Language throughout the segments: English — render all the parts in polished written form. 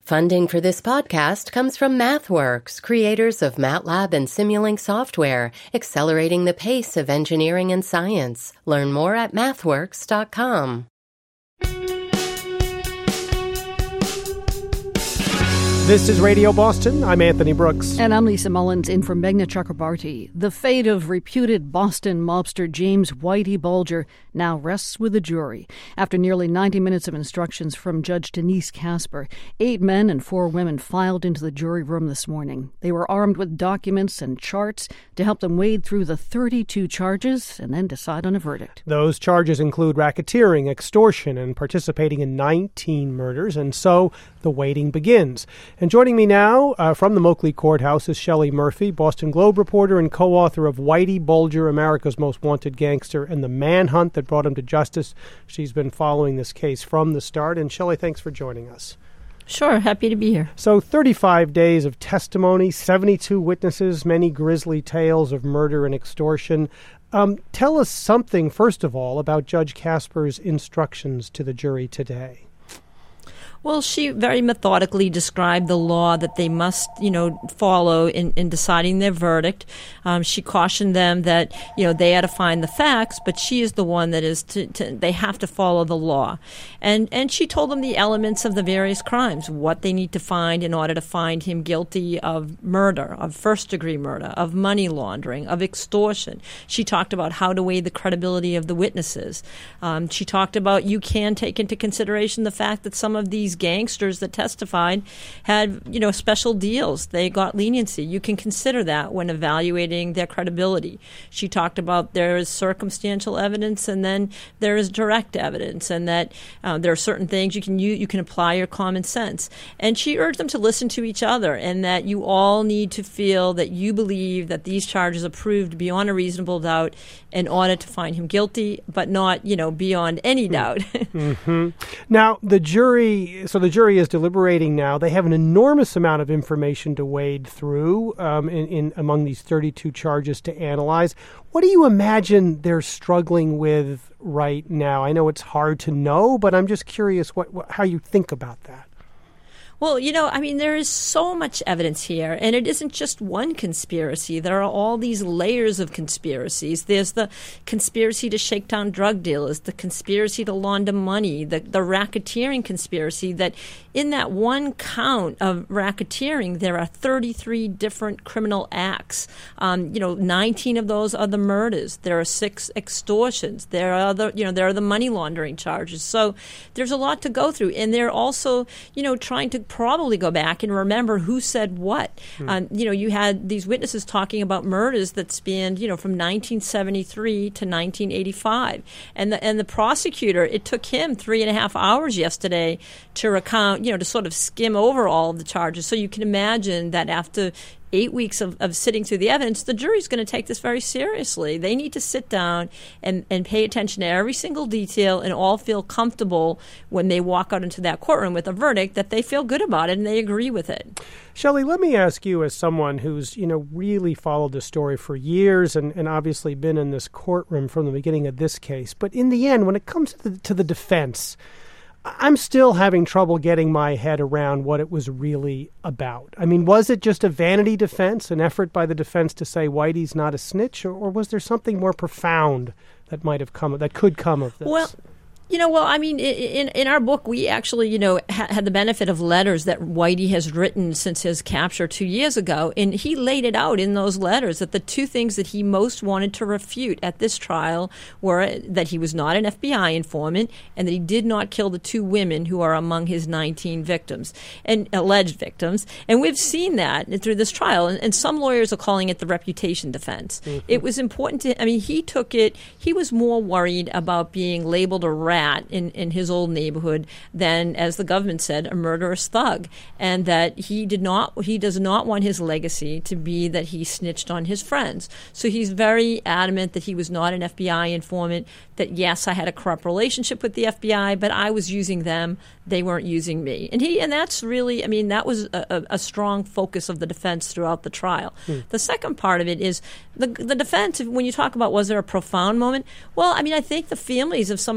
Funding for this podcast comes from MathWorks, creators of MATLAB and Simulink software, accelerating the pace of engineering and science. Learn more at mathworks.com. This is Radio Boston. I'm Anthony Brooks. And I'm Lisa Mullins in for Meghna Chakrabarti. The fate of reputed Boston mobster James Whitey Bulger now rests with the jury. After nearly 90 minutes of instructions from Judge Denise Casper, 8 men and 4 women filed into the jury room this morning. They were armed with documents and charts to help them wade through the 32 charges and then decide on a verdict. Those charges include racketeering, extortion, and participating in 19 murders, and so the waiting begins. And joining me now from the Moakley Courthouse is Shelley Murphy, Boston Globe reporter and co-author of Whitey Bulger, America's Most Wanted Gangster, and the Manhunt That Brought Him to Justice. She's been following this case from the start. And Shelley, thanks for joining us. Sure, happy to be here. So 35 days of testimony, 72 witnesses, many grisly tales of murder and extortion. Tell us something, first of all, about Judge Casper's instructions to the jury today. Well, she very methodically described the law that they must, follow in deciding their verdict. She cautioned them that, they had to find the facts, but she is the one that is they have to follow the law. And she told them the elements of the various crimes, what they need to find in order to find him guilty of murder, of first-degree murder, of money laundering, of extortion. She talked about how to weigh the credibility of the witnesses. She talked about you can take into consideration the fact that some of these gangsters that testified had, special deals. They got leniency. You can consider that when evaluating their credibility. She talked about there is circumstantial evidence and then there is direct evidence, and that there are certain things you can apply your common sense. And she urged them to listen to each other, and that you all need to feel that you believe that these charges are proved beyond a reasonable doubt in order to find him guilty, but not, beyond any doubt. Mm-hmm. Now, the jury is deliberating now. They have an enormous amount of information to wade through in among these 32 charges to analyze. What do you imagine they're struggling with right now? I know it's hard to know, but I'm just curious how you think about that. Well, there is so much evidence here, and it isn't just one conspiracy. There are all these layers of conspiracies. There's the conspiracy to shake down drug dealers, the conspiracy to launder money, the racketeering conspiracy, that in that one count of racketeering, there are 33 different criminal acts. 19 of those are the murders. There are 6 extortions. There are the money laundering charges. So there's a lot to go through, and they're also, trying to probably go back and remember who said what. You had these witnesses talking about murders that spanned, from 1973 to 1985. And the prosecutor, it took him 3.5 hours yesterday to recount, to sort of skim over all of the charges. So you can imagine that after 8 weeks of sitting through the evidence, the jury's going to take this very seriously. They need to sit down and pay attention to every single detail and all feel comfortable when they walk out into that courtroom with a verdict that they feel good about it and they agree with it. Shelley, let me ask you, as someone who's, really followed this story for years and obviously been in this courtroom from the beginning of this case, but in the end, when it comes to the defense, I'm still having trouble getting my head around what it was really about. I mean, was it just a vanity defense, an effort by the defense to say Whitey's not a snitch, or was there something more profound that could come of this? Well, in our book, we actually, had the benefit of letters that Whitey has written since his capture 2 years ago. And he laid it out in those letters that the 2 things that he most wanted to refute at this trial were that he was not an FBI informant and that he did not kill the 2 women who are among his 19 victims and alleged victims. And we've seen that through this trial. And some lawyers are calling it the reputation defense. Mm-hmm. It was important he was more worried about being labeled a rat in his old neighborhood than, as the government said, a murderous thug, and that he does not want his legacy to be that he snitched on his friends. So he's very adamant that he was not an FBI informant, that yes, I had a corrupt relationship with the FBI, but I was using them, they weren't using me. And that's really, that was a strong focus of the defense throughout the trial. The second part of it is the defense, when you talk about was there a profound moment, well, I think the families of some of the victims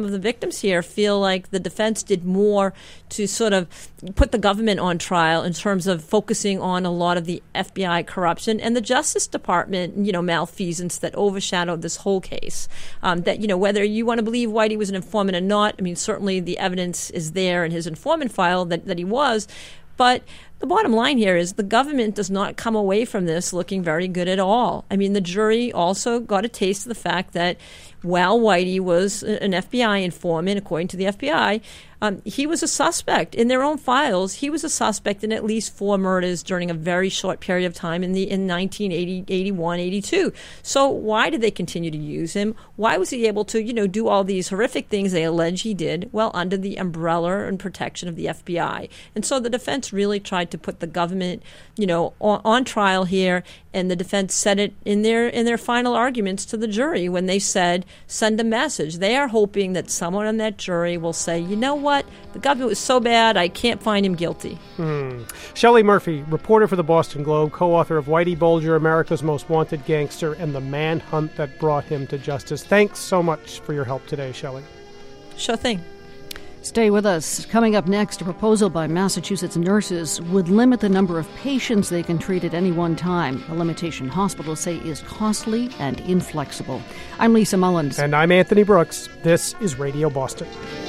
victims here feel like the defense did more to sort of put the government on trial in terms of focusing on a lot of the FBI corruption and the Justice Department, malfeasance that overshadowed this whole case. That, whether you want to believe Whitey was an informant or not, I mean, certainly the evidence is there in his informant file that he was. But the bottom line here is the government does not come away from this looking very good at all. I mean, the jury also got a taste of the fact that while Whitey was an FBI informant, according to the FBI, he was a suspect. In their own files, he was a suspect in at least 4 murders during a very short period of time in 1980, 81, 82. So why did they continue to use him? Why was he able to, do all these horrific things they allege he did? Well, under the umbrella and protection of the FBI. And so the defense really tried to put the government, on trial here, and the defense said it in their final arguments to the jury when they said, send a message. They are hoping that someone on that jury will say, you know what, the government was so bad, I can't find him guilty. Shelley Murphy, reporter for the Boston Globe, co-author of Whitey Bulger, America's Most Wanted Gangster, and the Manhunt That Brought Him to Justice. Thanks so much for your help today, Shelley. Sure thing. Stay with us. Coming up next, a proposal by Massachusetts nurses would limit the number of patients they can treat at any one time, a limitation hospitals say is costly and inflexible. I'm Lisa Mullins. And I'm Anthony Brooks. This is Radio Boston.